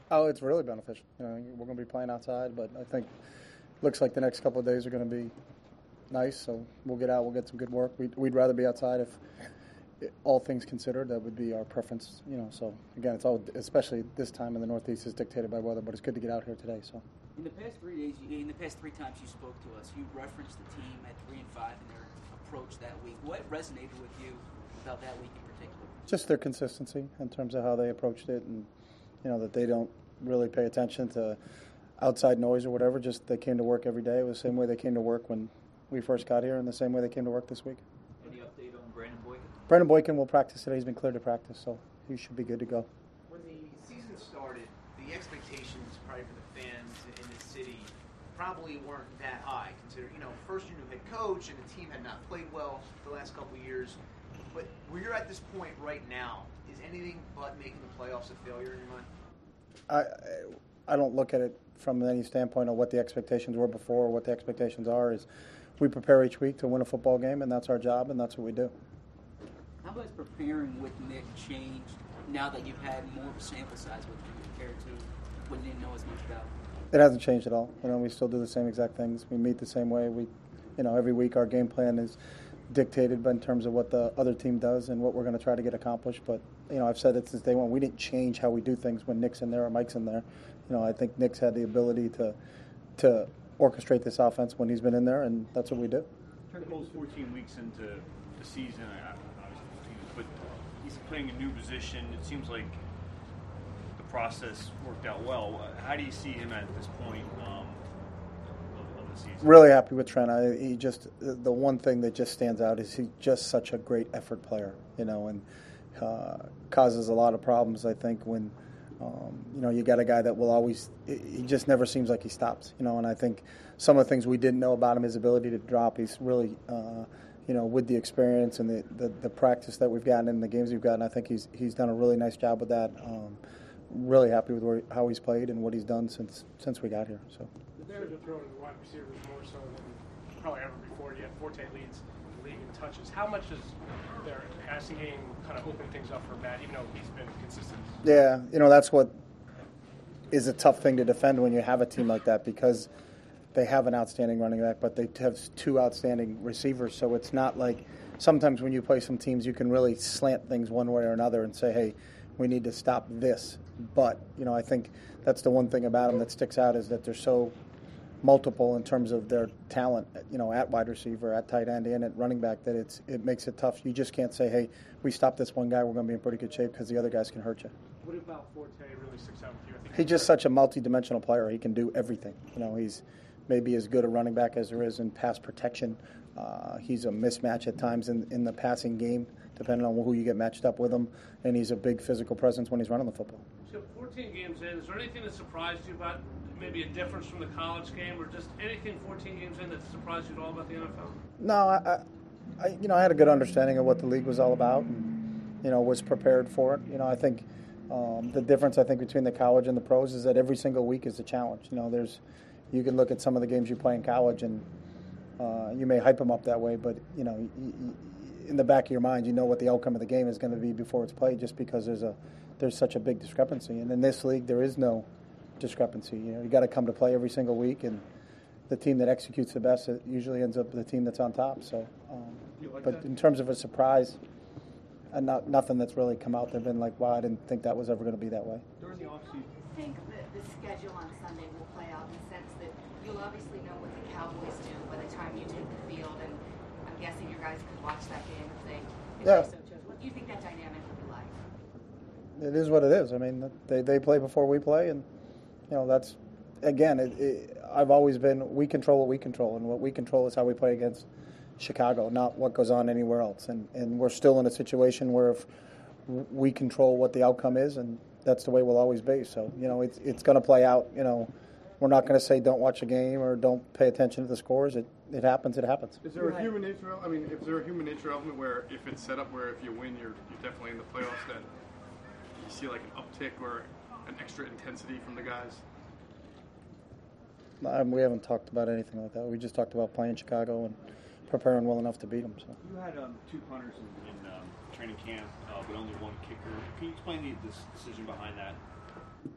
Oh, it's really beneficial. We're going to be playing outside, but I think looks like the next couple of days are going to be nice. So we'll get out, we'll get some good work. We'd rather be outside if all things considered. That would be our preference. So again, it's all, especially this time in the Northeast, is dictated by weather. But it's good to get out here today. So in the past 3 days, in the past 3 times you spoke to us, you referenced the team at 3-5 and their approach that week. What resonated with you about that week in particular? Just their consistency in terms of how they approached it, and that they don't really pay attention to outside noise or whatever. Just they came to work every day. It was the same way they came to work when we first got here, and the same way they came to work this week. Any update on Brandon Boykin? Brandon Boykin will practice today. He's been cleared to practice, so he should be good to go. When the season started, the expectations probably for the fans in the city probably weren't that high. Consider, first year new head coach, and the team had not played well the last couple of years. But where you're at this point right now, is anything but making the playoffs a failure in your mind? I don't look at it from any standpoint of what the expectations were before or what the expectations are. Is we prepare each week to win a football game, and that's our job, and that's what we do. How has preparing with Nick changed now that you've had more of a sample size with him compared to when you didn't know as much about him? It hasn't changed at all. We still do the same exact things. We meet the same way. Every week our game plan is dictated by in terms of what the other team does and what we're going to try to get accomplished. But I've said it since day one. We didn't change how we do things when Nick's in there or Mike's in there. I think Nick's had the ability to orchestrate this offense when he's been in there, and that's what we do. Almost 14 weeks into the season, obviously, but he's playing a new position. It seems like the process worked out well. How do you see him at this point of the season? Really happy with Trent. The one thing that just stands out is he's just such a great effort player, and causes a lot of problems, I think, when you got a guy that will always, he just never seems like he stops, and I think some of the things we didn't know about him, his ability to drop, he's really, with the experience and the practice that we've gotten and the games we've gotten, I think he's done a really nice job with that. Really happy with how he's played and what he's done since we got here. So. The Bears are throwing wide receivers more so than probably ever before. You had Forte leads the league in touches. How much does their passing game kind of open things up for Matt, even though he's been consistent? Yeah, that's what is a tough thing to defend when you have a team like that, because they have an outstanding running back, but they have 2 outstanding receivers. So it's not like sometimes when you play some teams, you can really slant things one way or another and say, hey, we need to stop this. But, I think that's the one thing about them that sticks out, is that they're so multiple in terms of their talent, at wide receiver, at tight end, and at running back, that it makes it tough. You just can't say, hey, we stop this one guy, we're going to be in pretty good shape, because the other guys can hurt you. What about Forte really sticks out with you? He's just such a multi-dimensional player. He can do everything. He's maybe as good a running back as there is in pass protection. He's a mismatch at times in the passing game, depending on who you get matched up with him, and he's a big physical presence when he's running the football. So 14 games in, is there anything that surprised you about maybe a difference from the college game, or just anything 14 games in that surprised you at all about the NFL? No, I had a good understanding of what the league was all about, and was prepared for it. I think the difference between the college and the pros is that every single week is a challenge. You can look at some of the games you play in college, and you may hype them up that way, but in the back of your mind, you know what the outcome of the game is going to be before it's played, just because there's such a big discrepancy. And in this league, there is no discrepancy. You got to come to play every single week, and the team that executes the best, it usually ends up the team that's on top. So, but in terms of a surprise, nothing that's really come out there been like, wow, I didn't think that was ever going to be that way. During the offseason, I think that the schedule on Sunday will play out in the sense that you'll obviously know what the Cowboys do by the time you take the field, and I'm guessing your guys could watch that game if they so chose. What do you think that dynamic will be like? It is what it is. I mean, they play before we play, and that's, again, I've always been, we control what we control, and what we control is how we play against Chicago, not what goes on anywhere else. And we're still in a situation where if we control what the outcome is, and that's the way we'll always be. So, it's going to play out. We're not going to say don't watch a game or don't pay attention to the scores. It happens. It happens. Is there a human nature? I mean, is there a human nature element where if it's set up where if you win, you're definitely in the playoffs, that you see like an uptick or an extra intensity from the guys? We haven't talked about anything like that. We just talked about playing Chicago and preparing well enough to beat them. So. You had 2 punters in training camp, but only 1 kicker. Can you explain the decision behind that?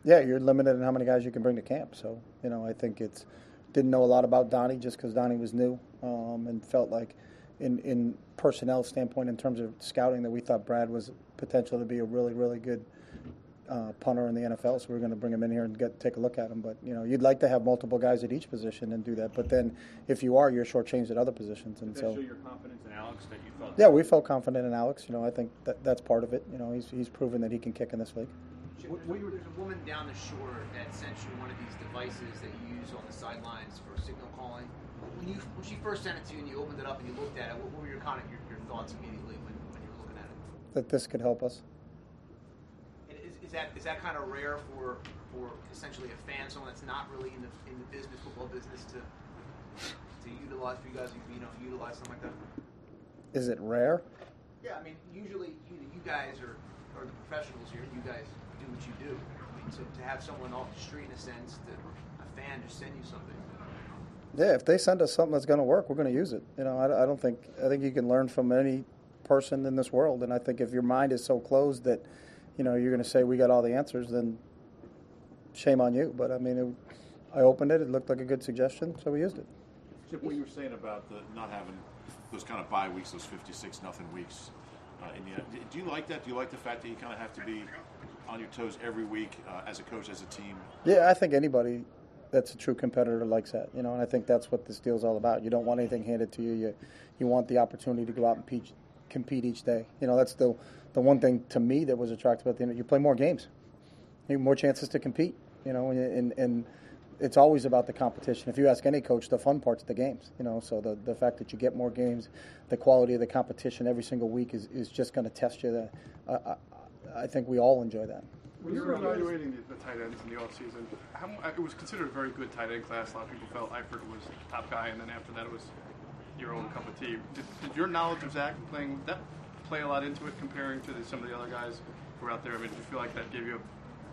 Yeah, you're limited in how many guys you can bring to camp. So, I think didn't know a lot about Donnie just because Donnie was new, and felt like in personnel standpoint, in terms of scouting, that we thought Brad was potential to be a really, really good punter in the NFL. So we're going to bring him in here and take a look at him. But, you'd like to have multiple guys at each position and do that. But then if you are, you're shortchanged at other positions. And Did that show your confidence in Alex that you felt? Yeah, we felt confident in Alex. I think that's part of it. He's proven that he can kick in this league. There's a woman down the shore that sent you one of these devices that you use on the sidelines for signal calling. When she first sent it to you and you opened it up and you looked at it, what were your thoughts immediately when you were looking at it? That this could help us. And is that kind of rare for essentially a fan, someone that's not really in the football business, to utilize for you guys? Utilize something like that. Is it rare? Yeah, I mean, usually you guys are the professionals here. You guys do what you do. I mean, to have someone off the street, in a sense, a fan just send you something. Yeah, if they send us something that's going to work, we're going to use it. I think you can learn from any person in this world, and I think if your mind is so closed that, you're going to say we got all the answers, then shame on you. But I mean, I opened it; it looked like a good suggestion, so we used it. Chip, what you were saying about not having those kind of bye weeks, those 56-0 weeks. Do you like that? Do you like the fact that you kind of have to be on your toes every week as a coach, as a team? Yeah, I think anybody that's a true competitor likes that. And I think that's what this deal's all about. You don't want anything handed to you. You want the opportunity to go out and compete each day. That's the one thing to me that was attractive at the end. You play more games, you have more chances to compete. And it's always about the competition. If you ask any coach, the fun part's the games. So the fact that you get more games, the quality of the competition every single week is just going to test you. I think we all enjoy that. When you were evaluating the tight ends in the offseason, it was considered a very good tight end class. A lot of people felt Eifert was the top guy, and then after that it was your own cup of tea. Did your knowledge of Zach play a lot into it comparing to some of the other guys who were out there? I mean, did you feel like that gave you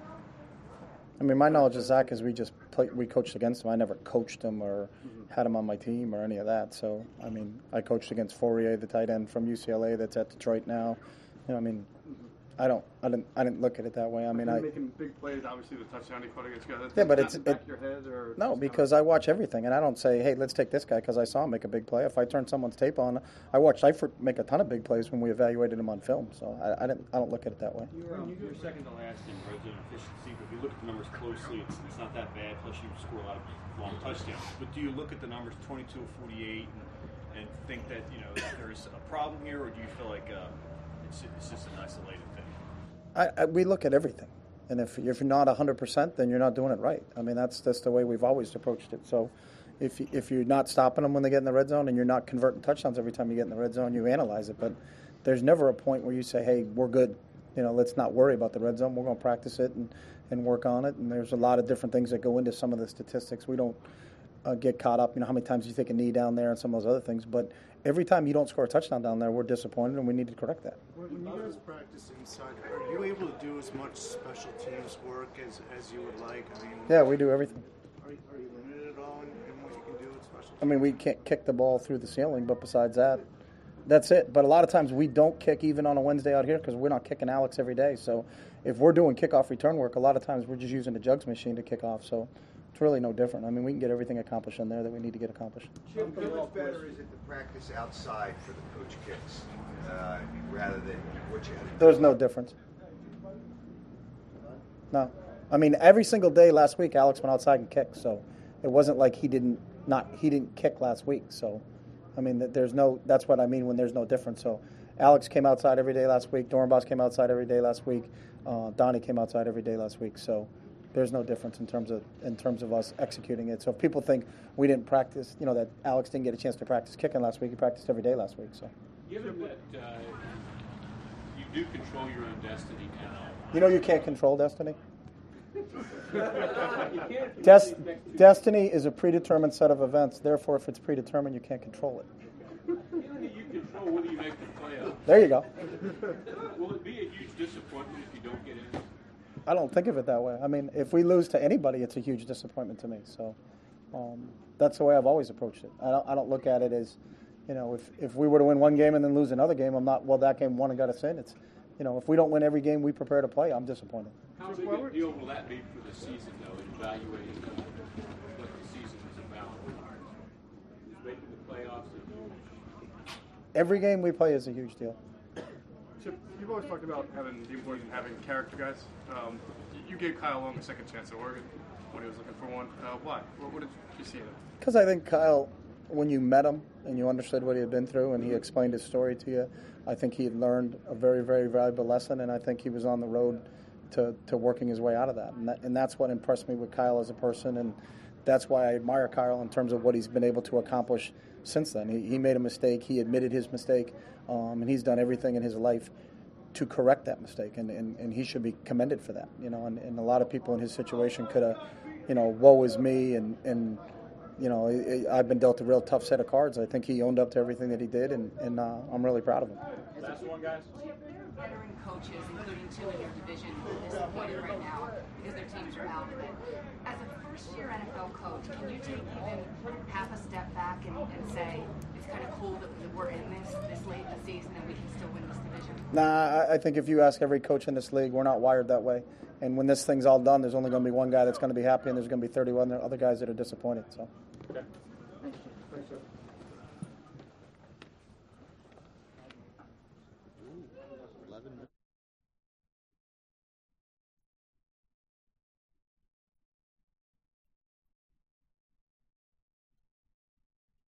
my knowledge of Zach is we coached against him. I never coached him or had him on my team or any of that. So, I coached against Fourier, the tight end from UCLA that's at Detroit now. I didn't look at it that way. making big plays, obviously the touchdown he caught against you. Yeah, but it's back of your head or no, because I watch everything, and I don't say, hey, let's take this guy because I saw him make a big play. If I turn someone's tape on, I watched Eifert make a ton of big plays when we evaluated him on film. So I don't look at it that way. You're second to last in red zone efficiency, but if you look at the numbers closely, it's not that bad. Plus, you score a lot of long touchdowns. But do you look at the numbers 22 of 48 and think that there's a problem here, or do you feel like it's just an isolated thing? We look at everything, and if you're not 100%, then you're not doing it right. That's the way we've always approached it. So, if you're not stopping them when they get in the red zone, and you're not converting touchdowns every time you get in the red zone, you analyze it. But there's never a point where you say, "Hey, we're good. Let's not worry about the red zone. We're going to practice it and work on it." And there's a lot of different things that go into some of the statistics. We don't get caught up. How many times you take a knee down there and some of those other things, but every time you don't score a touchdown down there, we're disappointed, and we need to correct that. When you guys practice inside, are you able to do as much special teams work as you would like? Yeah, we do everything. Are you limited at all in what you can do with special teams? We can't kick the ball through the ceiling, but besides that, that's it. But a lot of times we don't kick even on a Wednesday out here because we're not kicking Alex every day. So if we're doing kickoff return work, a lot of times we're just using the jugs machine to kick off. So it's really no different. We can get everything accomplished in there that we need to get accomplished. Chip, how much better is it to practice outside for the coach kicks rather than what you had to do? There's no difference. No. Every single day last week, Alex went outside and kicked. So it wasn't like he didn't kick last week. So, that's what I mean when there's no difference. So Alex came outside every day last week. Dorenbos came outside every day last week. Donnie came outside every day last week. So there's no difference in terms of us executing it. So if people think we didn't practice, that Alex didn't get a chance to practice kicking last week, he practiced every day last week. So given that you do control your own destiny now, you can't control destiny. Destiny is a predetermined set of events. Therefore, if it's predetermined, you can't control it. Given that you control whether you make the playoffs, there you go. Will it be a huge disappointment if you don't get in? I don't think of it that way. If we lose to anybody, it's a huge disappointment to me. So that's the way I've always approached it. I don't look at it as, if we were to win one game and then lose another game, I'm not, well, that game won and got us in. if we don't win every game we prepare to play, I'm disappointed. How big a deal will that be for the season, though, in evaluating what the season is about? Is making the playoffs a huge... Every game we play is a huge deal. Chip, you've always talked about having the importance of having character guys. You gave Kyle Long a second chance at Oregon when he was looking for one. Why? What did you see in it? Because I think Kyle, when you met him and you understood what he had been through and he explained his story to you, I think he had learned a very, very valuable lesson, and I think he was on the road to working his way out of that. And that's what impressed me with Kyle as a person, and that's why I admire Kyle in terms of what he's been able to accomplish since then. He made a mistake. He admitted his mistake, and he's done everything in his life to correct that mistake, and he should be commended for that. And a lot of people in his situation could have, woe is me, and I've been dealt a real tough set of cards. I think he owned up to everything that he did, and I'm really proud of him. Last one, guys. Veteran coaches, including 2 in your division, are disappointed right now because their teams are out of it. As a first-year NFL coach, can you take even half a step back and say it's kind of cool that we're in this late in the season and we can still win this division? Nah, I think if you ask every coach in this league, we're not wired that way. And when this thing's all done, there's only going to be one guy that's going to be happy, and there's going to be 31 other guys that are disappointed. So. Okay.